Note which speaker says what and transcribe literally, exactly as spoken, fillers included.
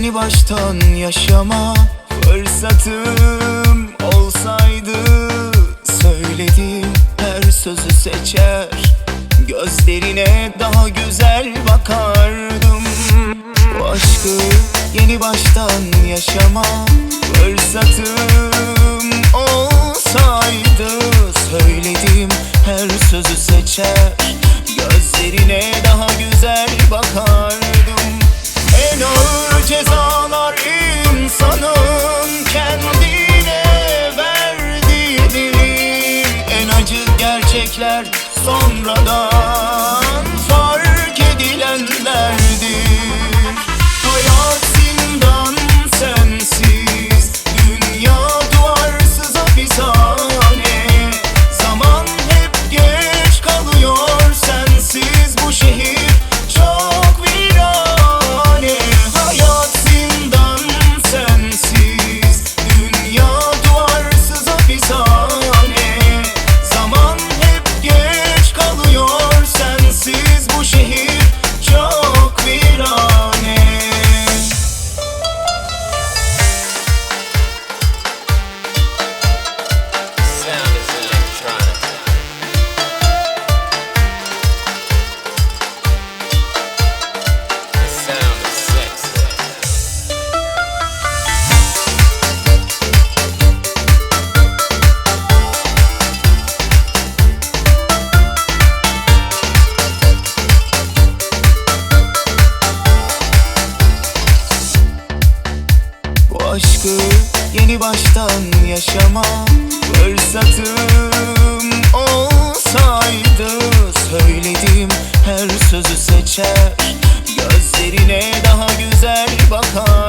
Speaker 1: yeni baştan yaşama fırsatım olsaydı, söylediğim her sözü seçer, gözlerine daha güzel bakardım. Bu aşkı yeni baştan yaşama fırsatım olsaydı, söylediğim her sözü seçer, gözlerine daha güzel bakardım. En ağır cezalar insanın kendine verdiğidir. En acı gerçekler sonradan fark edilenlerdir. Hayat zindan sensiz, dünya duvarsız hapishane. Zaman hep geç kalıyor sensiz, bu şehir çok virane. Hayat zindan sensiz, dünya duvarsız hapishane. Zaman hep geç kalıyor sensiz, bu şehir çok virane.
Speaker 2: Sound is electronic. The sound is sexy.
Speaker 1: Bu aşkı yeni baştan yaşama fırsatım olsaydı, söylediğim her sözü seçer, gözlerine daha güzel bakar.